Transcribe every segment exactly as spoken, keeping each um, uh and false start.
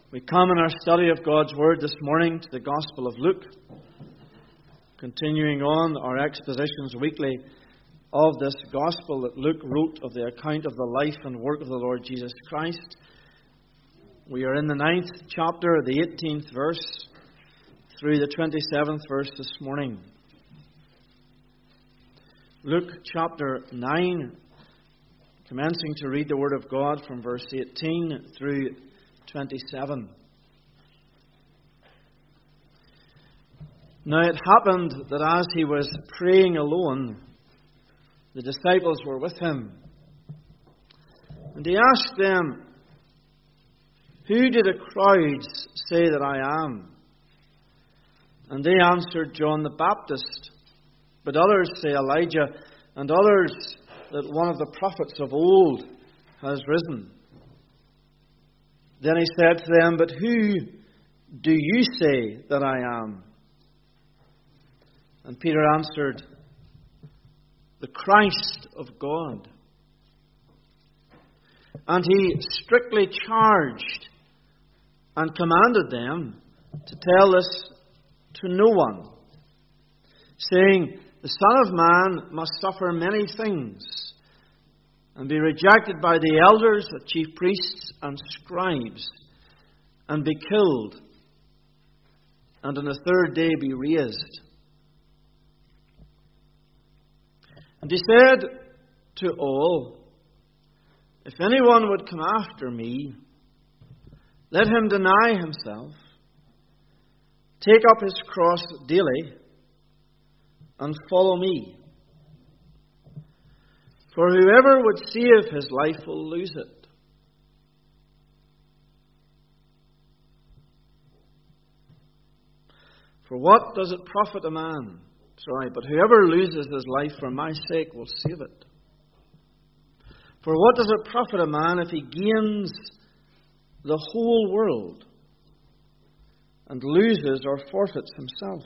We come in our study of God's Word this morning to the Gospel of Luke, continuing on our expositions weekly of this Gospel that Luke wrote of the account of the life and work of the Lord Jesus Christ. We are in the ninth chapter, the eighteenth verse, through the twenty-seventh verse this morning. Luke chapter nine, commencing to read the Word of God from verse eighteen through twenty-seven. Now it happened that as he was praying alone, the disciples were with him. And he asked them, "Who do the crowds say that I am?" And they answered, "John the Baptist, but others say Elijah, and others that one of the prophets of old has risen." Then he said to them, "But who do you say that I am?" And Peter answered, "The Christ of God." And he strictly charged and commanded them to tell this to no one, saying, "The Son of Man must suffer many things, and be rejected by the elders, the chief priests and scribes, and be killed, and on the third day be raised." And he said to all, "If anyone would come after me, let him deny himself, take up his cross daily, and follow me. For whoever would save his life will lose it. For what does it profit a man? Sorry, but whoever loses his life for my sake will save it. For what does it profit a man if he gains the whole world and loses or forfeits himself?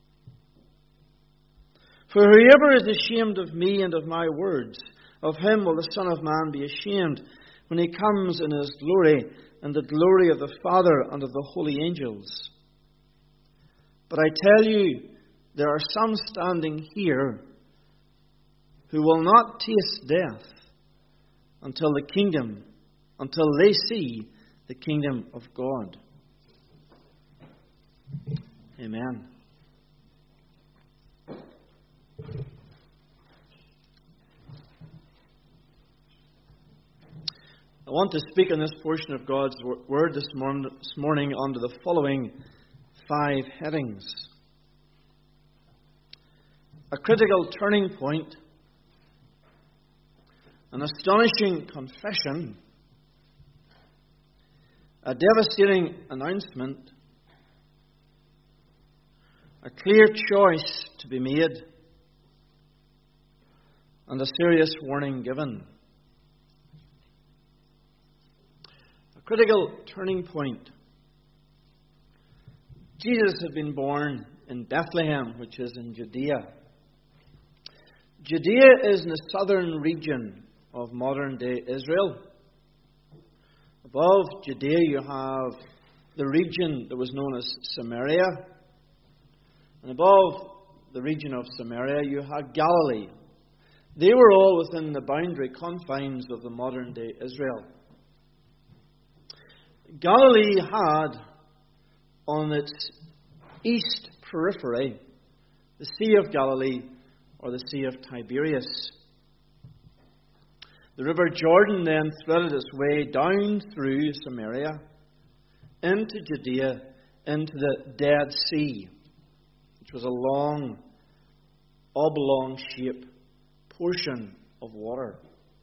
For whoever is ashamed of me and of my words, of him will the Son of Man be ashamed when he comes in his glory and the glory of the Father and of the holy angels. But I tell you, there are some standing here who will not taste death until the kingdom, until they see the kingdom of God." Amen. I want to speak on this portion of God's Word this morning under the following five headings. A critical turning point, an astonishing confession, a devastating announcement, a clear choice to be made, and a serious warning given. A critical turning point. Jesus had been born in Bethlehem, which is in Judea. Judea is in the southern region of modern-day Israel. Above Judea you have the region that was known as Samaria. And above the region of Samaria you had Galilee. They were all within the boundary confines of the modern-day Israel. Galilee had on its east periphery the Sea of Galilee, or the Sea of Tiberias. The River Jordan then threaded its way down through Samaria, into Judea, into the Dead Sea, which was a long, oblong-shaped portion of water.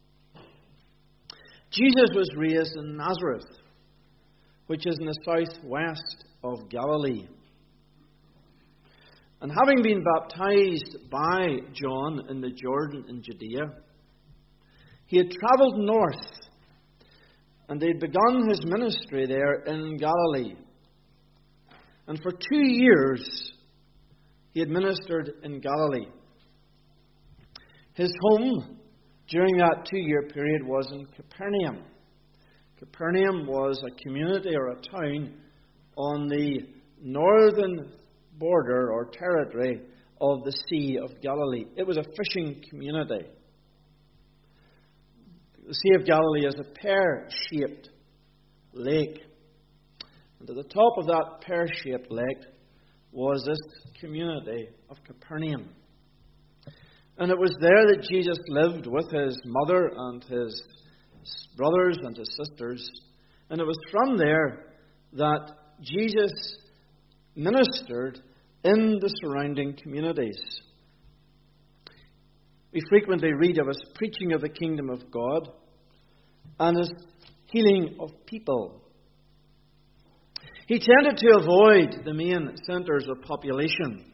Jesus was raised in Nazareth, which is in the southwest of Galilee. And having been baptized by John in the Jordan in Judea, he had travelled north, and he had begun his ministry there in Galilee. And for two years he had ministered in Galilee. His home during that two-year period was in Capernaum. Capernaum was a community or a town on the northern border or territory of the Sea of Galilee. It was a fishing community. The Sea of Galilee is a pear-shaped lake. And at the top of that pear-shaped lake was this community of Capernaum. And it was there that Jesus lived with his mother and his brothers and his sisters. And it was from there that Jesus ministered in the surrounding communities. We frequently read of his preaching of the kingdom of God and his healing of people. He tended to avoid the main centres of population.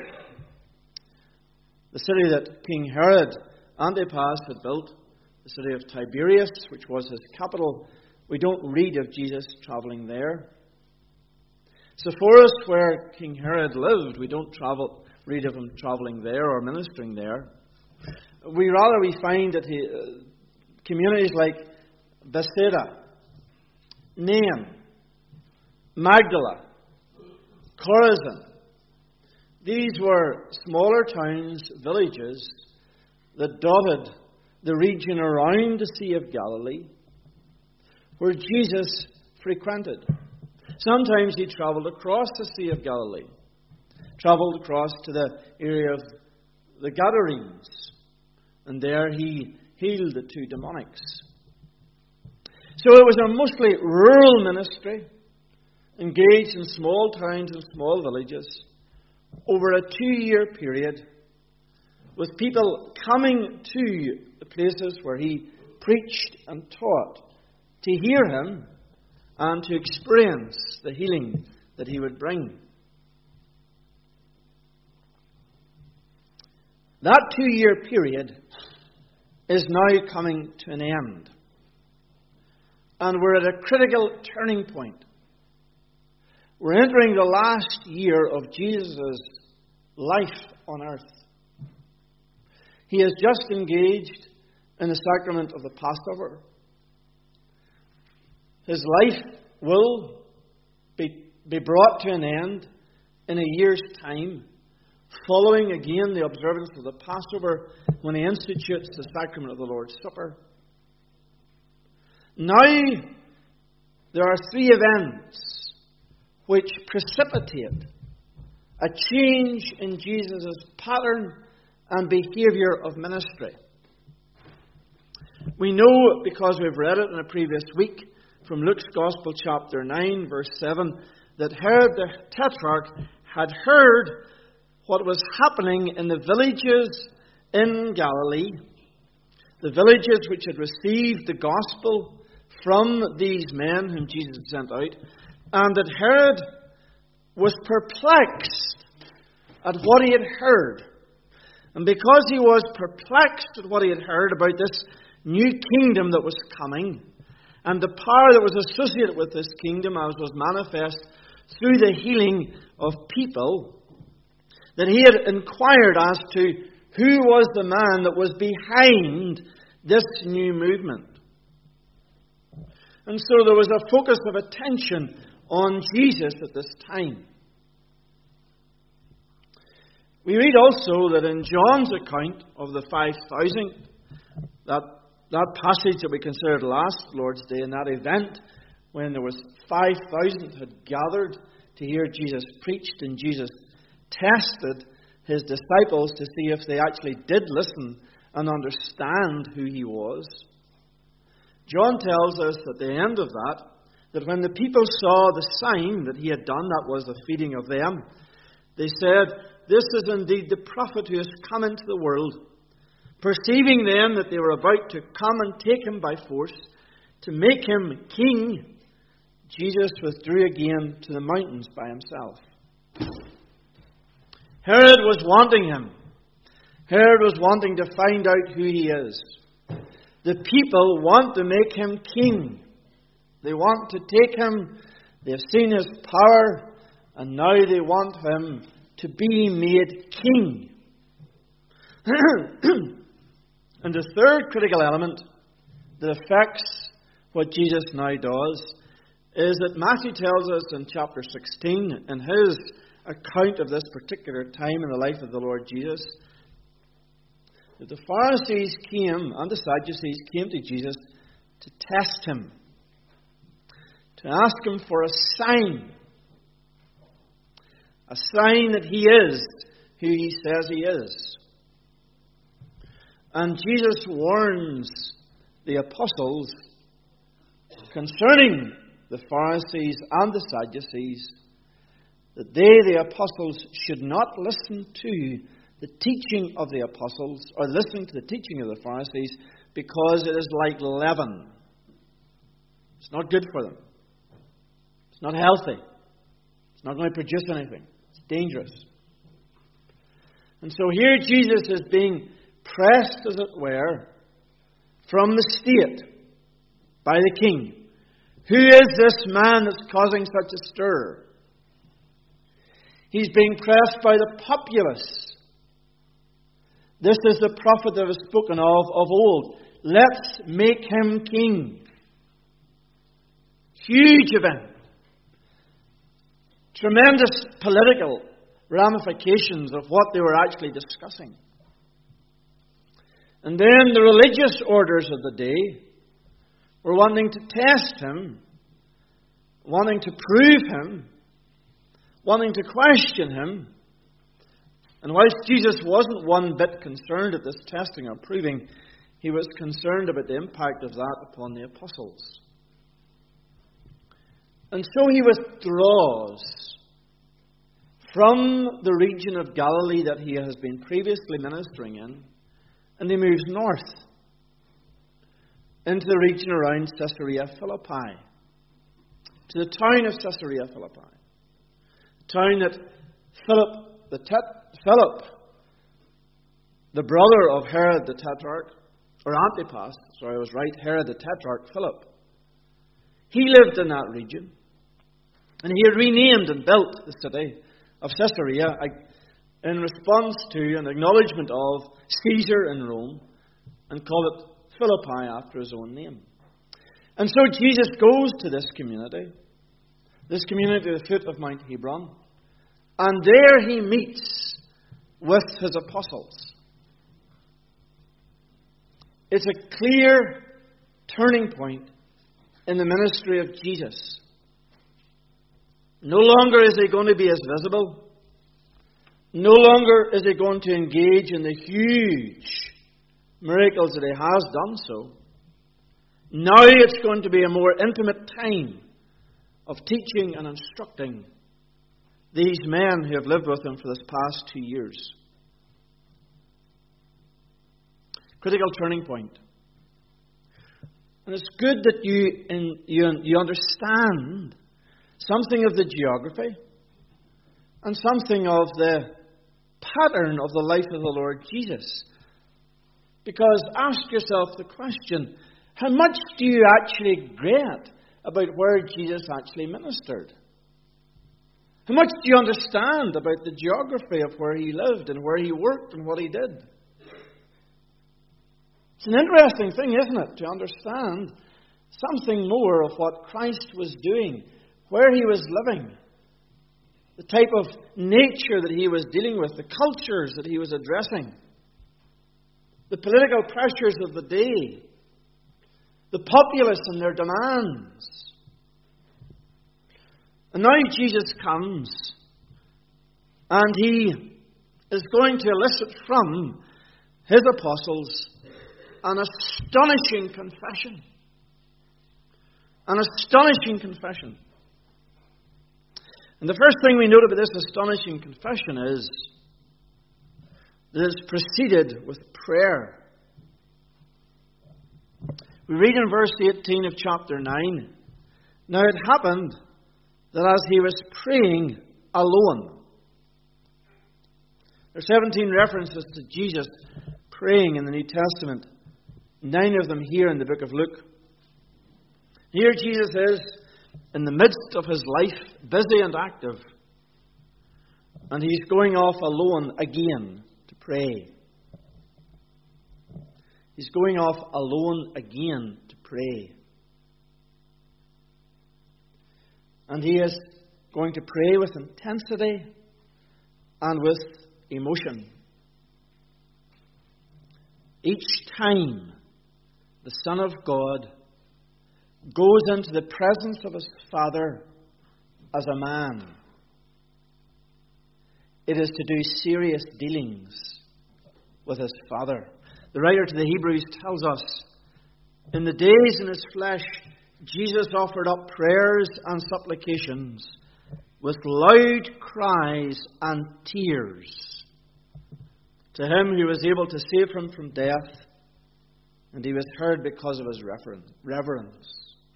The city that King Herod Antipas had built, the city of Tiberias, which was his capital, we don't read of Jesus travelling there. Sepphoris, where King Herod lived, we don't travel, read of him travelling there or ministering there. We rather we find that he, uh, communities like Bethsaida, Nain, Magdala, Chorazin, these were smaller towns, villages that dotted the region around the Sea of Galilee where Jesus frequented. Sometimes he travelled across the Sea of Galilee, travelled across to the area of the Gadarenes, and there he healed the two demonics. So it was a mostly rural ministry, engaged in small towns and small villages, over a two-year period, with people coming to the places where he preached and taught to hear him and to experience the healing that he would bring. That two-year period is now coming to an end. And we're at a critical turning point. We're entering the last year of Jesus' life on earth. He has just engaged in the sacrament of the Passover. His life will be, be brought to an end in a year's time, following again the observance of the Passover when he institutes the sacrament of the Lord's Supper. Now, there are three events which precipitate a change in Jesus' pattern and behaviour of ministry. We know, because we've read it in a previous week, from Luke's Gospel, chapter nine, verse seven, that Herod the Tetrarch had heard what was happening in the villages in Galilee, the villages which had received the gospel from these men whom Jesus had sent out, and that Herod was perplexed at what he had heard. And because he was perplexed at what he had heard about this new kingdom that was coming, and the power that was associated with this kingdom as was manifest through the healing of people, that he had inquired as to who was the man that was behind this new movement. And so there was a focus of attention on Jesus at this time. We read also that in John's account of the five thousand, that, that passage that we considered last Lord's Day, in that event when there was five thousand had gathered to hear Jesus preached, and Jesus tested his disciples to see if they actually did listen and understand who he was. John tells us at the end of that, that when the people saw the sign that he had done, that was the feeding of them, they said, "This is indeed the prophet who has come into the world." Perceiving then that they were about to come and take him by force, to make him king, Jesus withdrew again to the mountains by himself. Herod was wanting him. Herod was wanting to find out who he is. The people want to make him king. They want to take him. They've seen his power, and now they want him to be made king. And the third critical element that affects what Jesus now does is that Matthew tells us in chapter sixteen, in his account of this particular time in the life of the Lord Jesus, that the Pharisees came and the Sadducees came to Jesus to test him, to ask him for a sign, a sign that he is who he says he is. And Jesus warns the apostles concerning the Pharisees and the Sadducees that they, the apostles, should not listen to the teaching of the apostles or listen to the teaching of the Pharisees, because it is like leaven. It's not good for them. It's not healthy. It's not going to produce anything. It's dangerous. And so here Jesus is being pressed, as it were, from the state by the king. Who is this man that's causing such a stir? He's being pressed by the populace. This is the prophet that was spoken of of old. Let's make him king. Huge event. Tremendous political ramifications of what they were actually discussing. And then the religious orders of the day were wanting to test him, wanting to prove him, wanting to question him. And whilst Jesus wasn't one bit concerned at this testing or proving, he was concerned about the impact of that upon the apostles. And so he withdraws from the region of Galilee that he has been previously ministering in, and he moves north into the region around Caesarea Philippi, to the town of Caesarea Philippi, a town that Philip, the tet- Philip, the brother of Herod the Tetrarch, or Antipas, sorry, I was right, Herod the Tetrarch, Philip, he lived in that region, and he had renamed and built the city of Caesarea in response to an acknowledgement of Caesar in Rome, and called it Philippi after his own name. And so Jesus goes to this community, this community at the foot of Mount Hebron, and there he meets with his apostles. It's a clear turning point in the ministry of Jesus. No longer is he going to be as visible. No longer is he going to engage in the huge miracles that he has done so. Now it's going to be a more intimate time of teaching and instructing these men who have lived with him for this past two years. Critical turning point. And it's good that you, in, you, you understand something of the geography and something of the pattern of the life of the Lord Jesus. Because ask yourself the question, how much do you actually get about where Jesus actually ministered? How much do you understand about the geography of where he lived and where he worked and what he did? It's an interesting thing, isn't it, to understand something more of what Christ was doing, where he was living, the type of nature that he was dealing with, the cultures that he was addressing, the political pressures of the day, the populace and their demands. And now Jesus comes, and he is going to elicit from his apostles an astonishing confession. An astonishing confession. And the first thing we note about this astonishing confession is that it's preceded with prayer. We read in verse eighteen of chapter nine, "Now it happened that as he was praying alone." There are seventeen references to Jesus praying in the New Testament. Nine of them here in the book of Luke. Here Jesus is in the midst of his life, busy and active. And he's going off alone again to pray. He's going off alone again to pray. And he is going to pray with intensity and with emotion. Each time the Son of God goes into the presence of his Father as a man, it is to do serious dealings with his Father. The writer to the Hebrews tells us, in the days in his flesh, Jesus offered up prayers and supplications with loud cries and tears to him who was able to save him from death, and he was heard because of his reverence.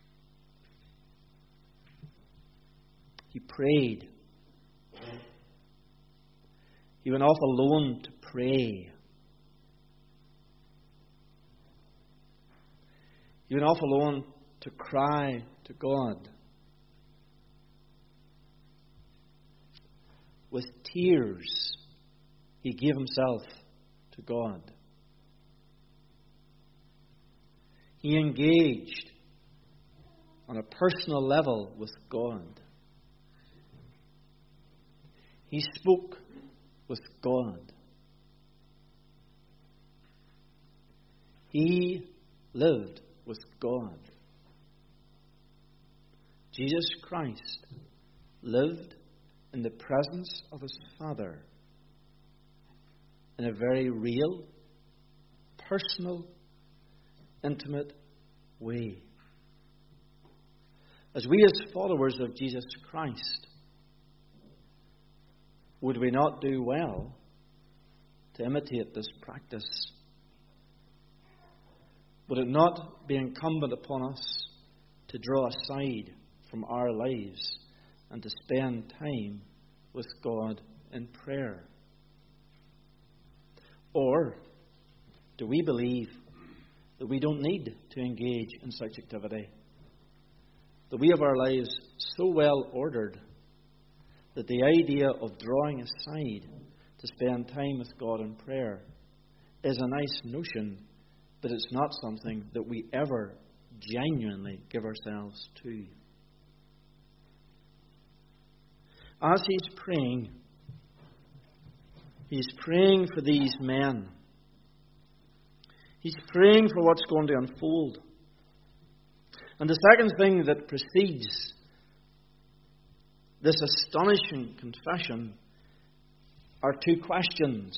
He prayed. He went off alone to pray. He went off alone to cry to God. With tears, he gave himself to God. He engaged on a personal level with God. He spoke with God. He lived with God. Jesus Christ lived in the presence of his Father in a very real, personal, intimate way. As we as followers of Jesus Christ, would we not do well to imitate this practice? Would it not be incumbent upon us to draw aside from our lives and to spend time with God in prayer? Or do we believe that we don't need to engage in such activity? That we have our lives so well ordered that the idea of drawing aside to spend time with God in prayer is a nice notion, but it's not something that we ever genuinely give ourselves to. As he's praying, he's praying for these men. He's praying for what's going to unfold. And the second thing that precedes this astonishing confession are two questions.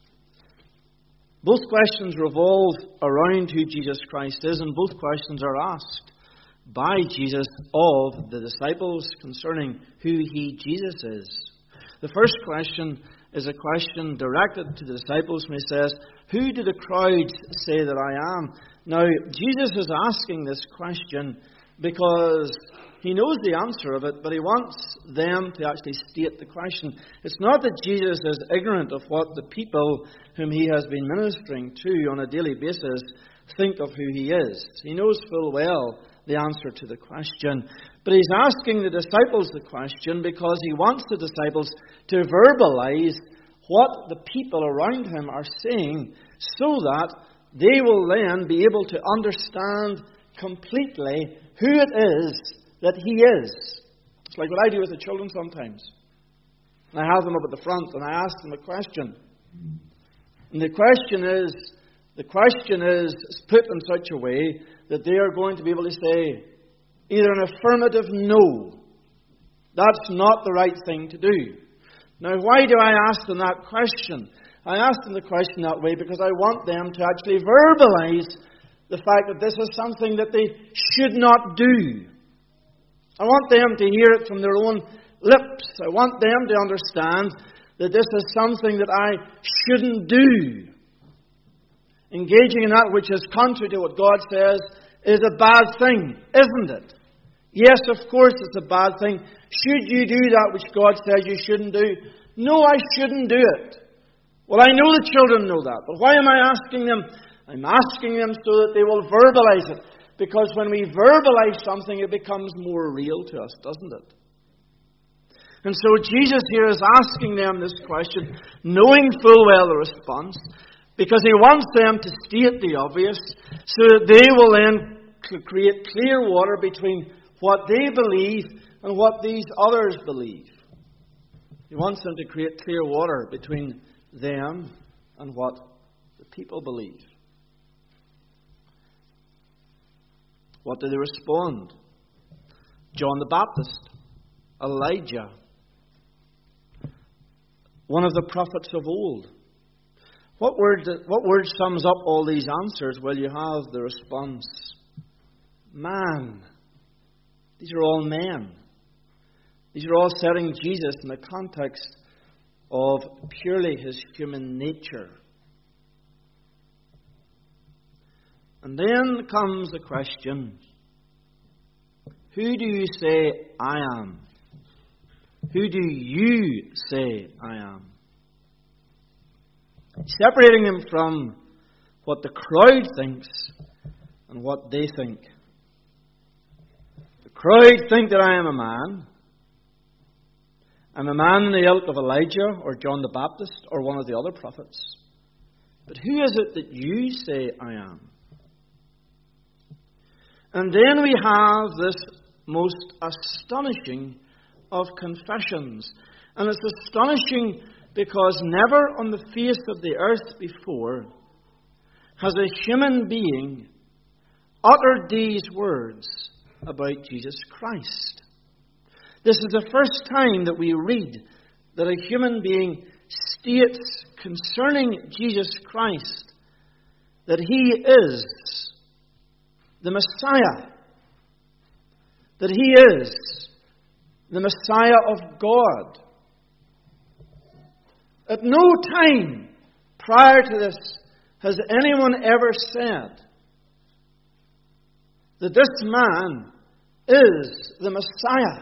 Both questions revolve around who Jesus Christ is, and both questions are asked by Jesus of the disciples concerning who he, Jesus, is. The first question is a question directed to the disciples when he says, "Who do the crowds say that I am?" Now, Jesus is asking this question because he knows the answer of it, but he wants them to actually state the question. It's not that Jesus is ignorant of what the people whom he has been ministering to on a daily basis think of who he is. He knows full well the answer to the question. But he's asking the disciples the question because he wants the disciples to verbalize what the people around him are saying so that they will then be able to understand completely who it is that he is. It's like what I do with the children sometimes. I have them up at the front and I ask them a question. And the question is, the question is put in such a way that they are going to be able to say either an affirmative no. That's not the right thing to do. Now, why do I ask them that question? I ask them the question that way because I want them to actually verbalize the fact that this is something that they should not do. I want them to hear it from their own lips. I want them to understand that this is something that I shouldn't do. Engaging in that which is contrary to what God says is a bad thing, isn't it? Yes, of course it's a bad thing. Should you do that which God says you shouldn't do? No, I shouldn't do it. Well, I know the children know that, but why am I asking them? I'm asking them so that they will verbalize it. Because when we verbalize something, it becomes more real to us, doesn't it? And so Jesus here is asking them this question, knowing full well the response, because he wants them to state the obvious, so that they will then create clear water between what they believe and what these others believe. He wants them to create clear water between them and what the people believe. What do they respond? John the Baptist, Elijah, one of the prophets of old. What word, what word sums up all these answers? Well, you have the response, man. These are all men. These are all setting Jesus in the context of purely his human nature. And then comes the question, who do you say I am? Who do you say I am? Separating them from what the crowd thinks and what they think. The crowd think that I am a man. I'm a man in the ilk of Elijah or John the Baptist or one of the other prophets. But who is it that you say I am? And then we have this most astonishing of confessions. And it's astonishing because never on the face of the earth before has a human being uttered these words about Jesus Christ. This is the first time that we read that a human being states concerning Jesus Christ that he is the Messiah, that he is the Messiah of God. At no time prior to this has anyone ever said that this man is the Messiah.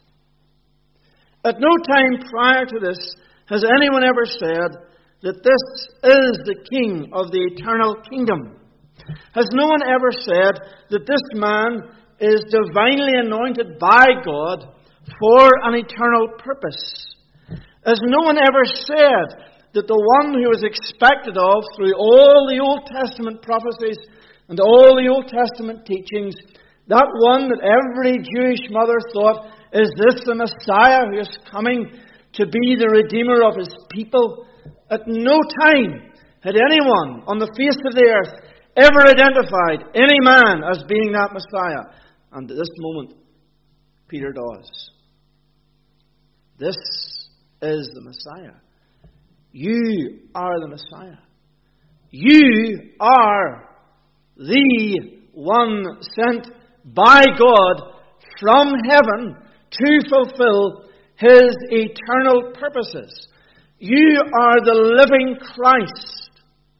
At no time prior to this has anyone ever said that this is the King of the eternal kingdom. Has no one ever said that this man is divinely anointed by God for an eternal purpose? Has no one ever said that the one who was expected of through all the Old Testament prophecies and all the Old Testament teachings, that one that every Jewish mother thought, is this the Messiah who is coming to be the Redeemer of his people? At no time had anyone on the face of the earth ever identified any man as being that Messiah. And at this moment, Peter does. This is the Messiah. You are the Messiah. You are the one sent by God from heaven to fulfill his eternal purposes. You are the living Christ.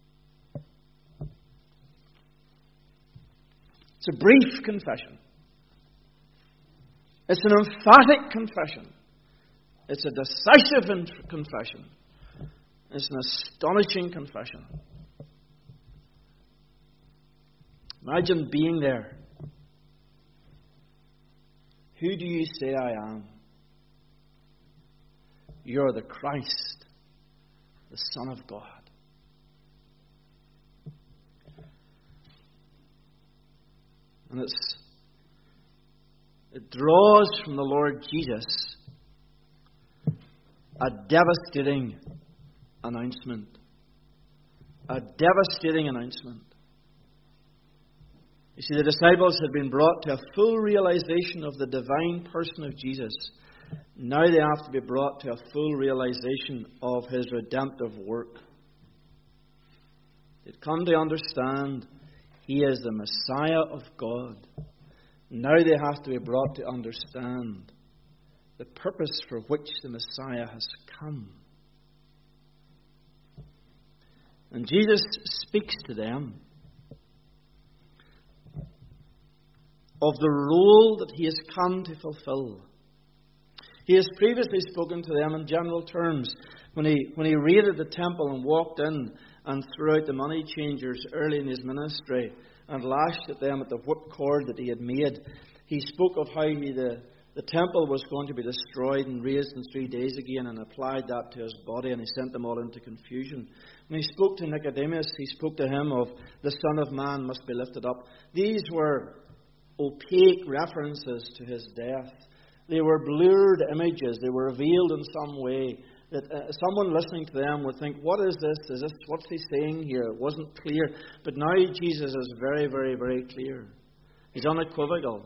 It's a brief confession. It's an emphatic confession. It's a decisive confession. It's an astonishing confession. Imagine being there. Who do you say I am? You're the Christ, the Son of God. And it's, it draws from the Lord Jesus a devastating announcement. A devastating announcement. You see, the disciples had been brought to a full realization of the divine person of Jesus. Now they have to be brought to a full realization of his redemptive work. They'd come to understand he is the Messiah of God. Now they have to be brought to understand the purpose for which the Messiah has come. And Jesus speaks to them of the role that he has come to fulfill. He has previously spoken to them in general terms when he, when he raided the temple and walked in and threw out the money changers early in his ministry and lashed at them at the whipcord that he had made. He spoke of how he, the, the temple was going to be destroyed and raised in three days again, and applied that to his body, and he sent them all into confusion. When he spoke to Nicodemus, he spoke to him of the Son of Man must be lifted up. These were opaque references to his death They were blurred images. They were revealed in some way that uh, someone listening to them would think, what is this? Is this what's he saying here? It wasn't clear. But now Jesus is very, very, very clear. He's unequivocal.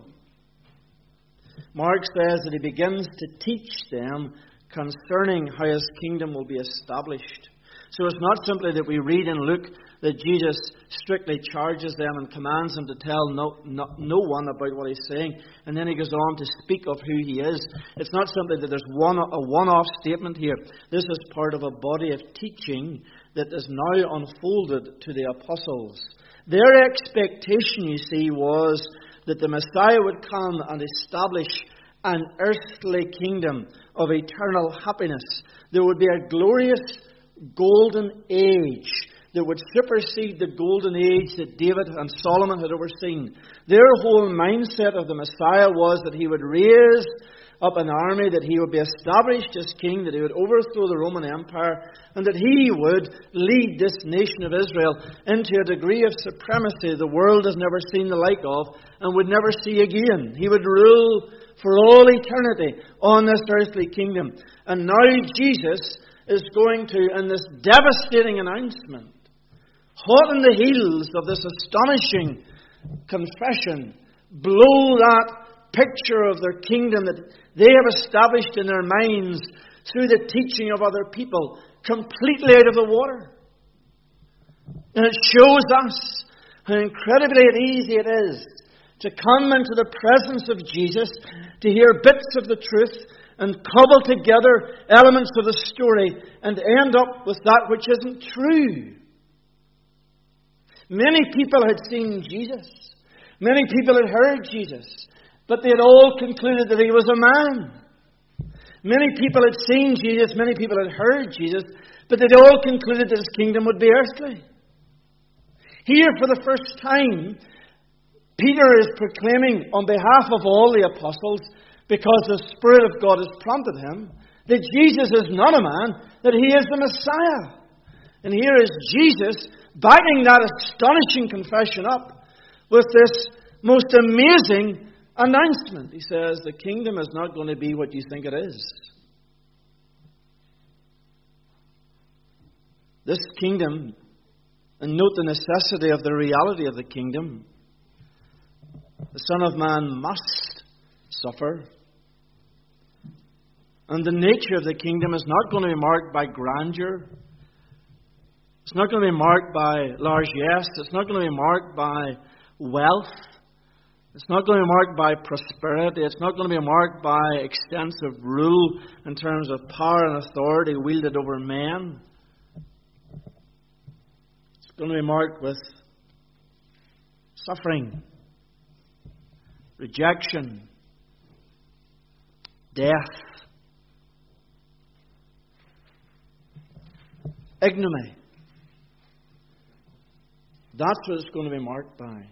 Mark says that he begins to teach them concerning how his kingdom will be established. So it's not simply that we read in Luke that Jesus strictly charges them and commands them to tell no, no, no one about what he's saying, and then he goes on to speak of who he is. It's not simply that there's one a one-off statement here. This is part of a body of teaching that is now unfolded to the apostles. Their expectation, you see, was that the Messiah would come and establish an earthly kingdom of eternal happiness. There would be a glorious golden age that would supersede the golden age that David and Solomon had overseen. Their whole mindset of the Messiah was that he would raise up an army, that he would be established as king, that he would overthrow the Roman Empire, and that he would lead this nation of Israel into a degree of supremacy the world has never seen the like of and would never see again. He would rule for all eternity on this earthly kingdom. And now Jesus is going to, in this devastating announcement, hot on the heels of this astonishing confession, blow that picture of their kingdom that they have established in their minds through the teaching of other people completely out of the water. And it shows us how incredibly easy it is to come into the presence of Jesus, to hear bits of the truth and cobble together elements of the story and end up with that which isn't true. Many people had seen Jesus. Many people had heard Jesus. But they had all concluded that he was a man. Many people had seen Jesus. Many people had heard Jesus. But they'd all concluded that his kingdom would be earthly. Here, for the first time, Peter is proclaiming on behalf of all the apostles, because the Spirit of God has prompted him, that Jesus is not a man, that he is the Messiah. And here is Jesus backing that astonishing confession up with this most amazing announcement. He says, the kingdom is not going to be what you think it is. This kingdom, and note the necessity of the reality of the kingdom, the Son of Man must suffer. And the nature of the kingdom is not going to be marked by grandeur. It's not going to be marked by largesse. It's not going to be marked by wealth. It's not going to be marked by prosperity. It's not going to be marked by extensive rule in terms of power and authority wielded over men. It's going to be marked with suffering, rejection, death, ignominy. That's what it's going to be marked by.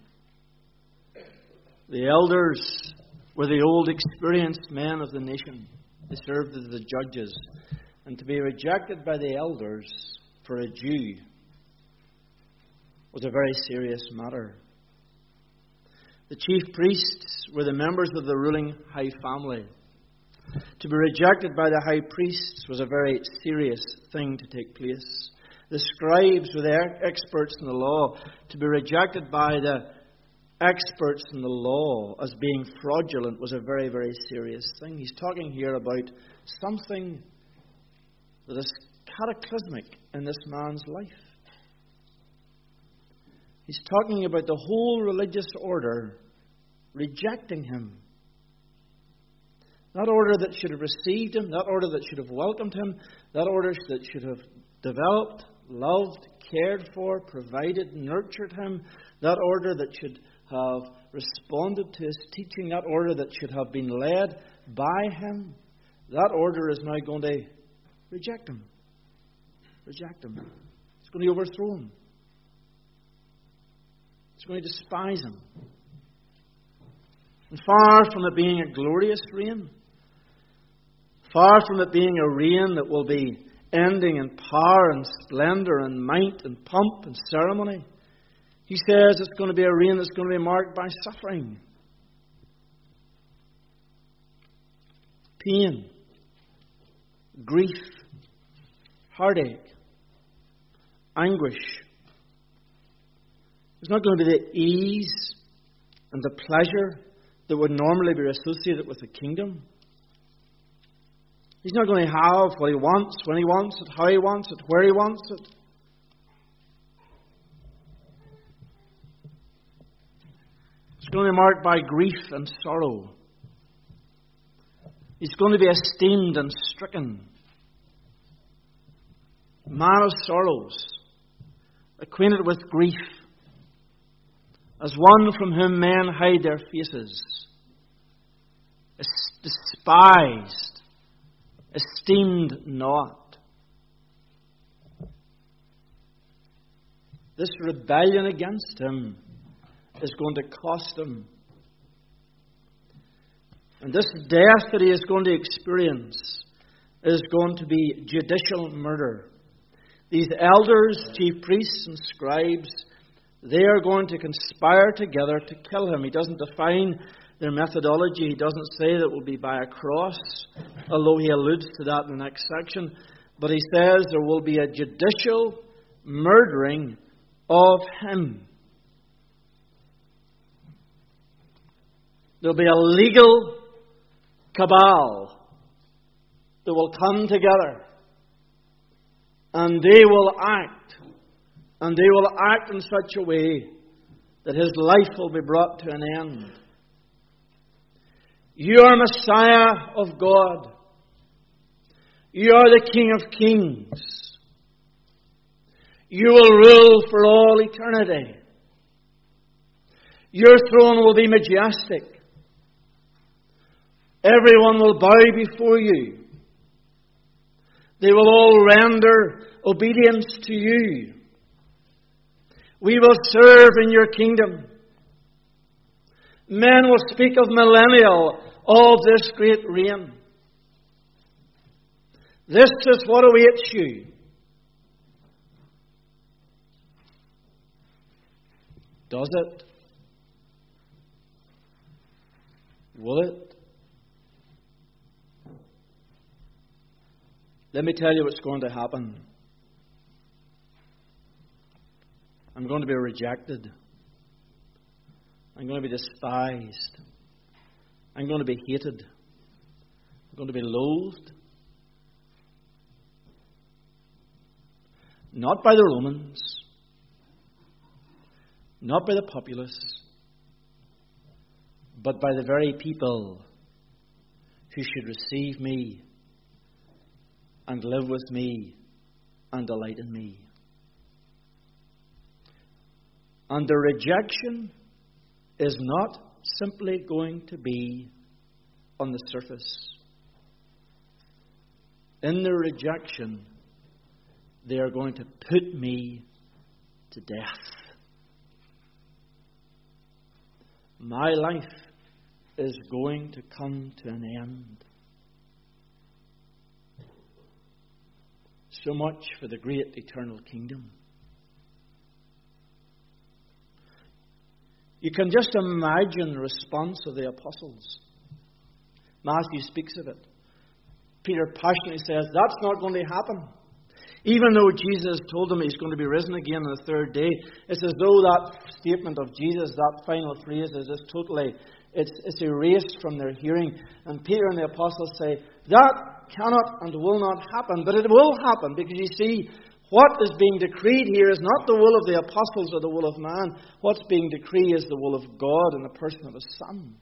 The elders were the old experienced men of the nation. They served as the judges. And to be rejected by the elders for a Jew was a very serious matter. The chief priests were the members of the ruling high family. To be rejected by the high priests was a very serious thing to take place. The scribes were the experts in the law. To be rejected by the experts in the law as being fraudulent was a very, very serious thing. He's talking here about something that is cataclysmic in this man's life. He's talking about the whole religious order rejecting him. That order that should have received him, that order that should have welcomed him, that order that should have developed, loved, cared for, provided, nurtured him, that order that should have responded to his teaching, that order that should have been led by him, that order is now going to reject him. Reject him. It's going to overthrow him. It's going to despise him. And far from it being a glorious reign, far from it being a reign that will be ending in power and splendor and might and pomp and ceremony, he says it's going to be a reign that's going to be marked by suffering. pain, grief, heartache, anguish. There's not going to be the ease and the pleasure that would normally be associated with the kingdom. He's not going to have what he wants, when he wants it, how he wants it, where he wants it. It's going to be marked by grief and sorrow. He's going to be esteemed and stricken. Man of sorrows, acquainted with grief, as one from whom men hide their faces, despised, esteemed not. This rebellion against him is going to cost him. And this death that he is going to experience is going to be judicial murder. These elders, chief priests and scribes, they are going to conspire together to kill him. He doesn't define their methodology. He doesn't say that it will be by a cross, although he alludes to that in the next section. But he says there will be a judicial murdering of him. There will be a legal cabal that will come together, and they will act, and they will act in such a way that his life will be brought to an end. You are Messiah of God. You are the King of Kings. You will rule for all eternity. Your throne will be majestic. Everyone will bow before you. They will all render obedience to you. We will serve in your kingdom. Men will speak of millennial of this great reign. This is what awaits you. Does it? Will it? Let me tell you what's going to happen. I'm going to be rejected. I'm going to be despised. I'm going to be hated. I'm going to be loathed. Not by the Romans. Not by the populace. But by the very people who should receive me and live with me and delight in me. And the rejection is not simply going to be on the surface. In the rejection, they are going to put me to death. My life is going to come to an end. So much for the great eternal kingdom. You can just imagine the response of the apostles. Matthew speaks of it. Peter passionately says, that's not going to happen. Even though Jesus told them he's going to be risen again on the third day, it's as though that statement of Jesus, that final phrase, is just totally, it's, it's erased from their hearing. And Peter and the apostles say, that cannot and will not happen, but it will happen, because you see, what is being decreed here is not the will of the apostles or the will of man. What's being decreed is the will of God in the person of His Son.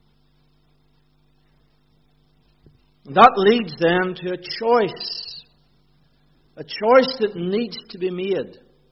And that leads then to a choice. A choice that needs to be made.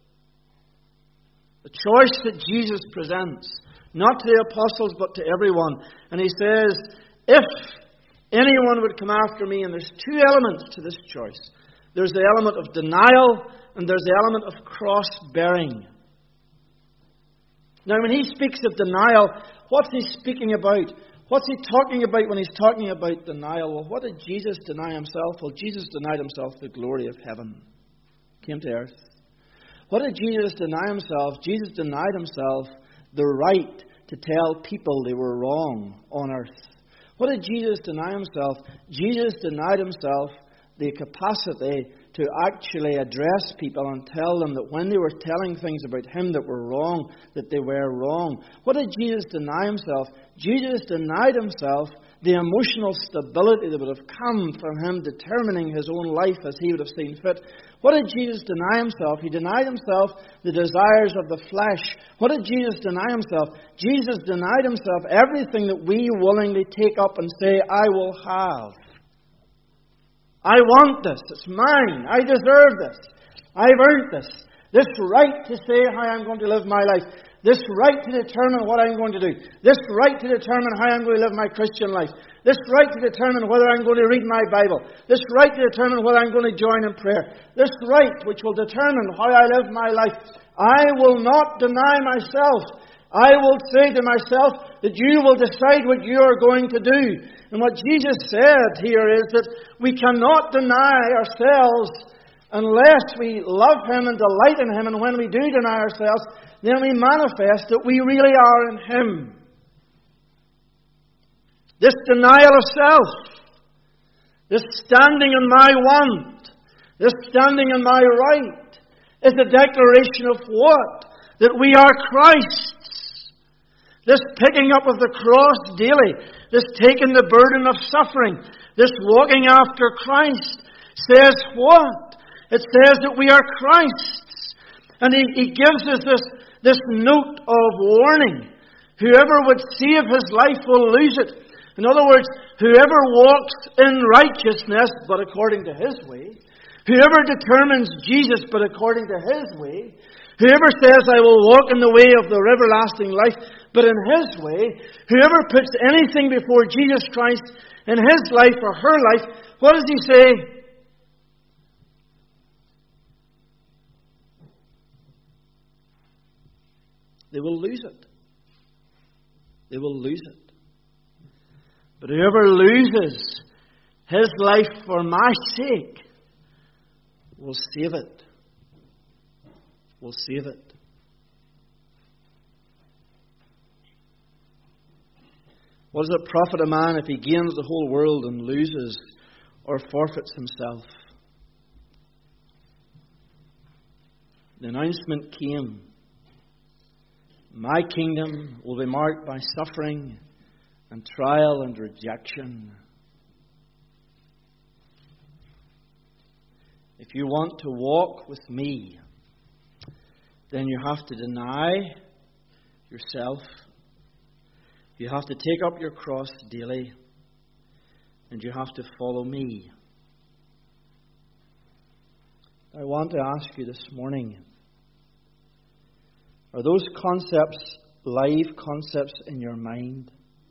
A choice that Jesus presents, not to the apostles but to everyone. And He says, if anyone would come after me, and there's two elements to this choice. There's the element of denial, and there's the element of cross-bearing. Now, when He speaks of denial, what's He speaking about? What's He talking about when He's talking about denial? Well, what did Jesus deny Himself? Well, Jesus denied Himself the glory of heaven. Came to earth. What did Jesus deny Himself? Jesus denied Himself the right to tell people they were wrong on earth. What did Jesus deny himself? Jesus denied himself the capacity to actually address people and tell them that when they were telling things about him that were wrong, that they were wrong. What did Jesus deny himself? Jesus denied himself the emotional stability that would have come from him determining his own life as he would have seen fit. What did Jesus deny himself? He denied himself the desires of the flesh. What did Jesus deny himself? Jesus denied himself everything that we willingly take up and say, I will have. I want this. It's mine. I deserve this. I've earned this. This right to say how I'm going to live my life. This right to determine what I'm going to do. This right to determine how I'm going to live my Christian life. This right to determine whether I'm going to read my Bible. This right to determine whether I'm going to join in prayer. This right which will determine how I live my life. I will not deny myself. I will say to myself that you will decide what you are going to do. And what Jesus said here is that we cannot deny ourselves unless we love Him and delight in Him. And when we do deny ourselves, then we manifest that we really are in Him. This denial of self, this standing in my want, this standing in my right, is a declaration of what? That we are Christ's. This picking up of the cross daily, this taking the burden of suffering, this walking after Christ, says what? It says that we are Christ's. And He, he gives us this, this note of warning. Whoever would save his life will lose it. In other words, whoever walks in righteousness, but according to his way, whoever determines Jesus, but according to his way, whoever says, I will walk in the way of the everlasting life, but in his way, whoever puts anything before Jesus Christ in his life or her life, what does he say? They will lose it. They will lose it. But whoever loses his life for my sake will save it. Will save it. What does it profit a man if he gains the whole world and loses or forfeits himself? The announcement came. My kingdom will be marked by suffering and trial and rejection. If you want to walk with me, then you have to deny yourself. You have to take up your cross daily. And you have to follow me. I want to ask you this morning, are those concepts live concepts in your mind?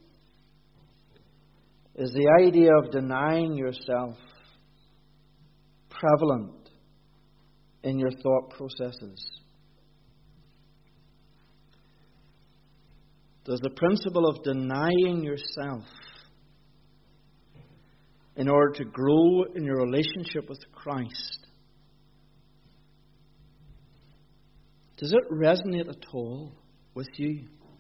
Is the idea of denying yourself prevalent in your thought processes? Does the principle of denying yourself in order to grow in your relationship with Christ, does it resonate at all with you?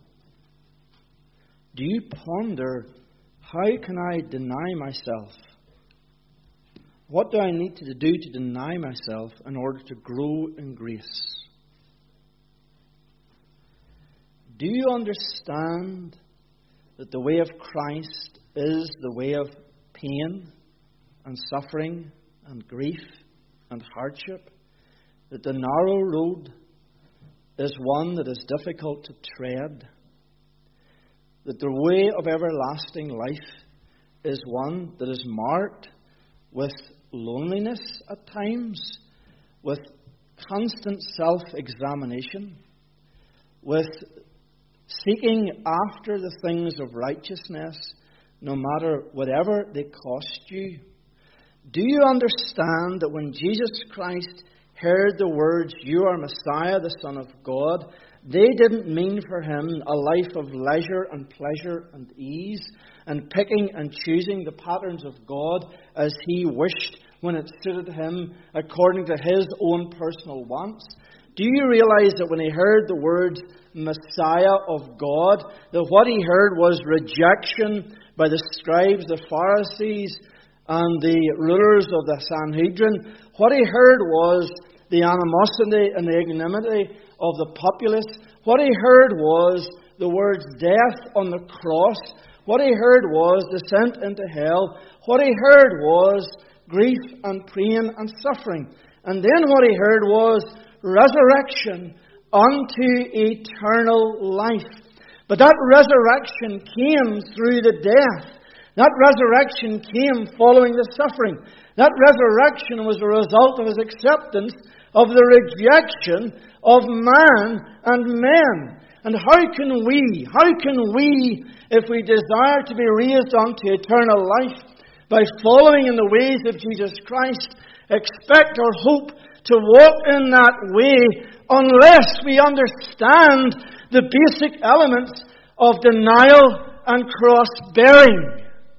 Do you ponder, how can I deny myself? What do I need to do to deny myself in order to grow in grace? Do you understand that the way of Christ is the way of pain and suffering and grief and hardship? That the narrow road is one that is difficult to tread? That the way of everlasting life is one that is marked with loneliness at times, with constant self-examination, with seeking after the things of righteousness, no matter whatever they cost you? Do you understand that when Jesus Christ heard the words, "You are Messiah, the Son of God," they didn't mean for him a life of leisure and pleasure and ease, and picking and choosing the patterns of God as he wished when it suited him according to his own personal wants? Do you realize that when he heard the words Messiah of God, that what he heard was rejection by the scribes, the Pharisees, and the rulers of the Sanhedrin. What he heard was the animosity and the ignominy of the populace. What he heard was the words death on the cross. What he heard was descent into hell. What he heard was grief and pain and suffering. And then what he heard was resurrection unto eternal life. But that resurrection came through the death. That resurrection came following the suffering. That resurrection was a result of his acceptance of the rejection of man and men. And how can we, how can we, if we desire to be raised unto eternal life by following in the ways of Jesus Christ, expect or hope to walk in that way unless we understand the basic elements of denial and cross-bearing?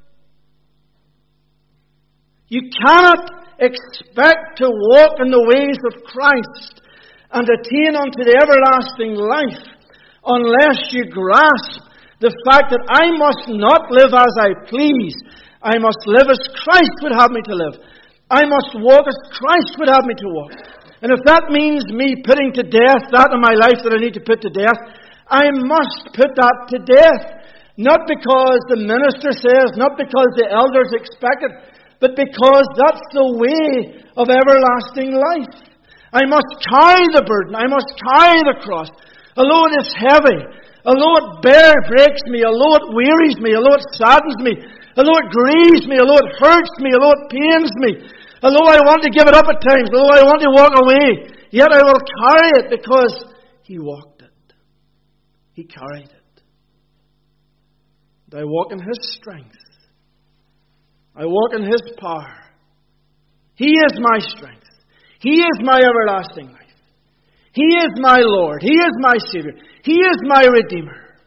You cannot expect to walk in the ways of Christ and attain unto the everlasting life unless you grasp the fact that I must not live as I please. I must live as Christ would have me to live. I must walk as Christ would have me to walk. And if that means me putting to death that in my life that I need to put to death, I must put that to death. Not because the minister says, not because the elders expect it, but because that's the way of everlasting life. I must carry the burden. I must carry the cross. Although it is heavy, although it bear breaks me, although it wearies me, although it saddens me, although it grieves me, although it hurts me, although it pains me, although I want to give it up at times, although I want to walk away, yet I will carry it because He walked it. He carried it. And I walk in His strength. I walk in His power. He is my strength. He is my everlasting life. He is my Lord. He is my Savior. He is my Redeemer.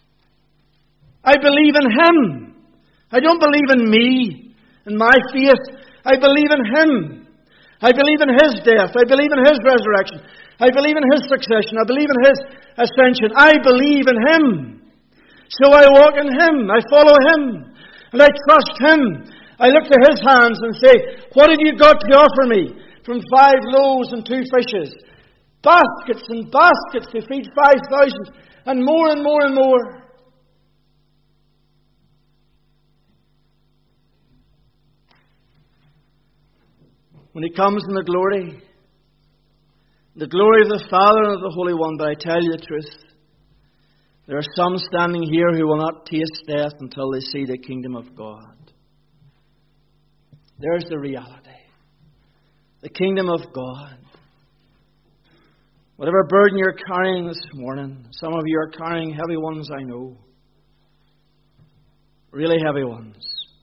I believe in Him. I don't believe in me and my faith. I believe in Him. I believe in His death. I believe in His resurrection. I believe in His succession. I believe in His ascension. I believe in Him. So I walk in Him. I follow Him. And I trust Him. I look to His hands and say, what have you got to offer me? From five loaves and two fishes. Baskets and baskets to feed five thousand. And more and more and more. When He comes in the glory, the glory of the Father and of the Holy One, but I tell you the truth, there are some standing here who will not taste death until they see the kingdom of God. There's the reality. The kingdom of God. Whatever burden you're carrying this morning, some of you are carrying heavy ones, I know. Really heavy ones.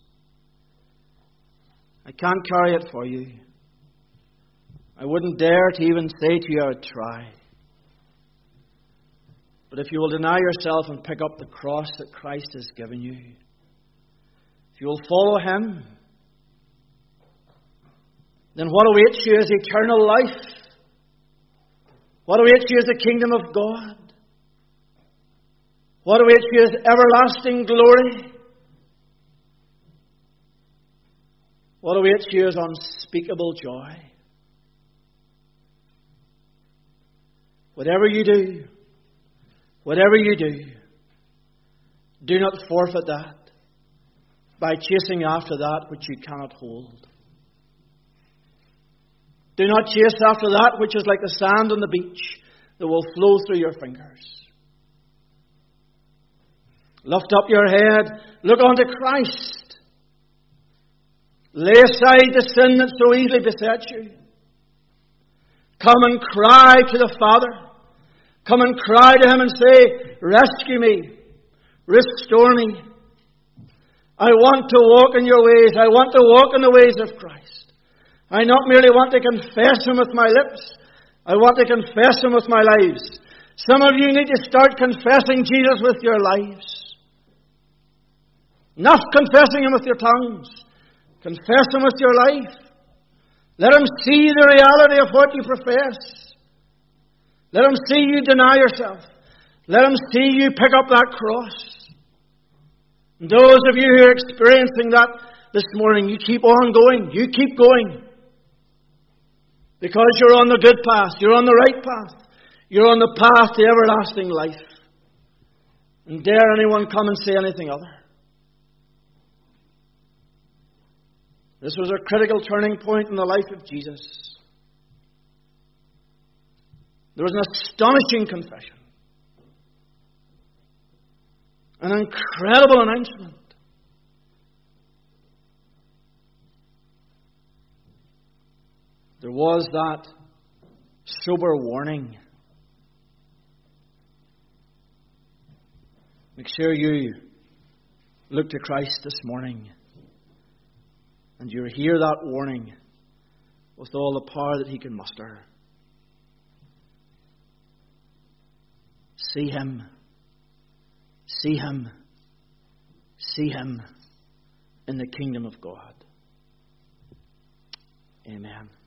I can't carry it for you. I wouldn't dare to even say to you I would try. But if you will deny yourself and pick up the cross that Christ has given you, if you will follow Him, then what awaits you is eternal life. What awaits you is the kingdom of God. What awaits you is everlasting glory. What awaits you is unspeakable joy. Whatever you do, whatever you do, do not forfeit that by chasing after that which you cannot hold. Do not chase after that which is like the sand on the beach that will flow through your fingers. Lift up your head, look unto Christ. Lay aside the sin that so easily besets you. Come and cry to the Father. Come and cry to Him and say, rescue me. Restore me. I want to walk in your ways. I want to walk in the ways of Christ. I not merely want to confess Him with my lips. I want to confess Him with my lives. Some of you need to start confessing Jesus with your lives. Not confessing Him with your tongues. Confess Him with your life. Let Him see the reality of what you profess. Let Him see you deny yourself. Let Him see you pick up that cross. And those of you who are experiencing that this morning, you keep on going. You keep going. Because you're on the good path. You're on the right path. You're on the path to everlasting life. And dare anyone come and say anything other? This was a critical turning point in the life of Jesus. There was an astonishing confession. An incredible announcement. There was that sober warning. Make sure you look to Christ this morning and you hear that warning with all the power that He can muster. See Him. See Him. See Him in the kingdom of God. Amen.